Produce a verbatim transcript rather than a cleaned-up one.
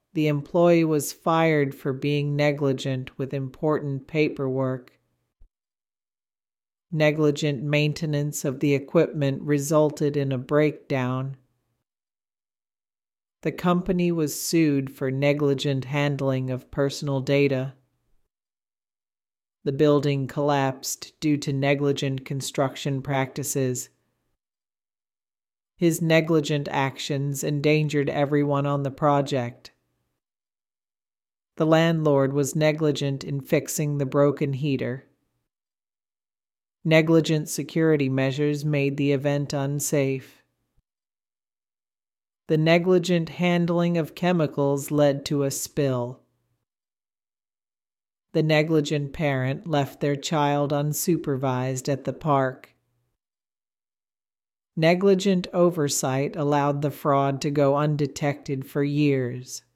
The employee was fired for being negligent with important paperwork. Negligent maintenance of the equipment resulted in a breakdown. The company was sued for negligent handling of personal data. The building collapsed due to negligent construction practices. His negligent actions endangered everyone on the project. The landlord was negligent in fixing the broken heater. Negligent security measures made the event unsafe. The negligent handling of chemicals led to a spill. The negligent parent left their child unsupervised at the park. Negligent oversight allowed the fraud to go undetected for years.